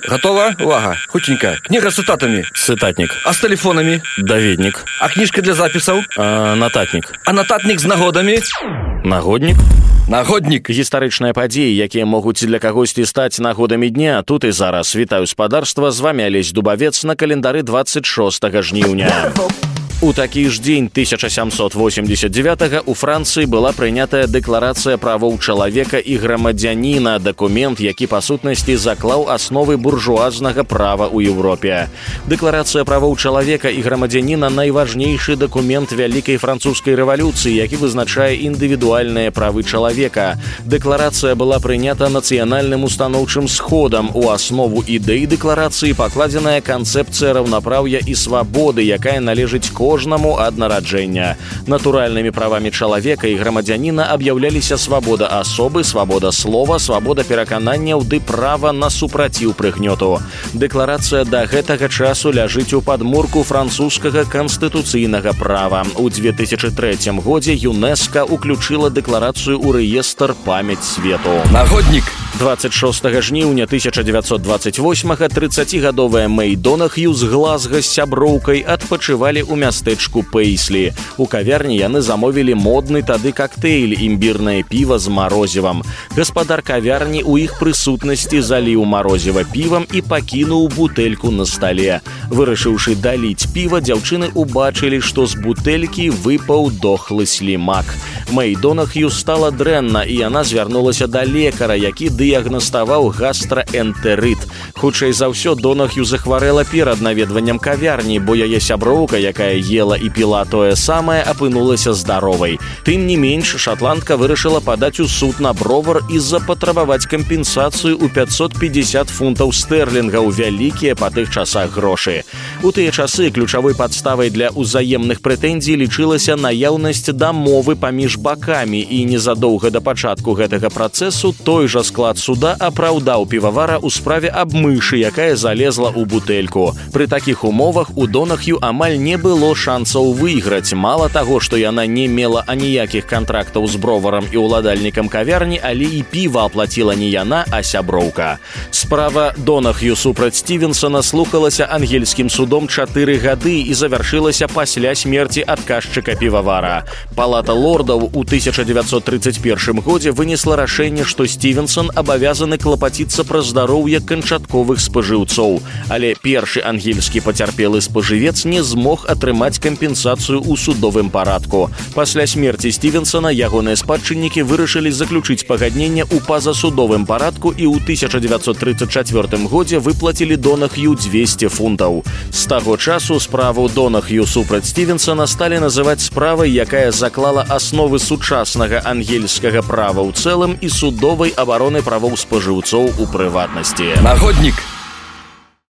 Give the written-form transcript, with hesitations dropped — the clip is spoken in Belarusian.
Готова? Увага. Хутенька. Книга с цитатами. Цытатнік. А с телефонами? Даведнік. А книжка для записаў? Нататнік. А нататник с нагодами? Нагоднік. Нагодник. Гістарычныя падзеі, якія могуць для кагосьці стаць нагодамі дня. Тут і зараз. Вітаю спадарства, з вами Алесь Дубавец на календары 26 жніўня. У такі ж дзень 1789 у Францыі была прынятая дэкларацыя правоў чалавека і грамадзяніна, дакумент, які па сутнасці заклаў асновы буржуазнага права ў Еўропе. Дэкларацыя правоў чалавека і грамадзяніна найважнейшы дакумент вялікай французскай рэвалюцыі, які вызначае індывідуальныя правы чалавека. Дэкларацыя была прынята нацыянальным устаноўчым сходам. У аснову ідэй дэкларацыі пакладзеная канцэпцыя раўнапраўя і свабоды, якая належыць кожнаму ад нараджэння. Натуральнымі правамі чалавека і грамадзяніна аб'яўляліся свабода асобы, свабода слова, свабода перакананняў ды права на супраціў прыгнёту. Дэкларацыя да гэтага часу ляжыць у падмурку французскага канстытуцыйнага права. У 2003 годзе ЮНЕСКО уключыла дэкларацыю ў рэестр памяць свету. Нагодник. 26 жніўня 1928 30-гадовая Мэй Донахью з Глазга з сяброўкай адпачывалі ў мястэчку Пейслі. У кавярні яны замовілі модны тады кактэйль, імбірнае піва з марозівам. Гаспадар кавярні ў іх прысутнасці заліў марозіва півам і пакінуў бутэльку на стале. Вырашыўшы даліць піва, дзяўчыны ўбачылі, што з бутэлькі выпаў дохлы слімак. Мэй Донахью стала дрэнна, і яна звярнулася да лекара, які дыягнаставаў гастраэнтэрыт. Хутчэй за ўсё, Донахью захварэла перад наведваннем кавярні, бо яе сяброўка, якая ела і піла тое самае, апынулася здаровай. Тым не менш, шатландка вырашыла падаць у суд на бровар і запатрабаваць кампенсацыю ў 550 фунтаў стэрлінгаў, вялікія па тых часах грошы. У тыя часы ключавой падставай для ўзаемных прэтэнзій лічылася наяўнасць дамовы паміж бакамі, і незадоўга да пачатку гэтага працэсу той жа склад суда апраўдаў півавара ў справе аб мышы, якая залезла ў бутэльку. Пры такіх умовах у Донахью амаль не было шансаў выйграць. Мала таго, што яна не мела аніякіх кантрактаў з броварам і ўладальнікам кавярні, але і піва аплаціла не яна, а сяброўка. Справа Донахью супраць Стівенсона слухалася ангельскім судом 4 гады і завяршылася пасля смерці адказчыка півавара. Палата лордаў у 1931 годзе вынесла рашэнне, што Стівенсон абавязаны клапаціцца пра здароўе канчатковых спажыўцоў. Але першы ангельскі пацярпелы спажывец не змог атрымаць кампенсацыю ў судовым парадку. Пасля смерці Стівенсона ягоныя спадчыннікі вырашылі заключыць пагадненне ў пазасудовым парадку і ў 1934 годзе выплацілі Донахью 200 фунтаў. З таго часу справу Донахью супраць Стівенсона сталі называць справай, якая заклала асновы сучаснага ангельскага права ў цэлым і судовай абароны правоў спажыўцоў у прыватнасці. Нагодник.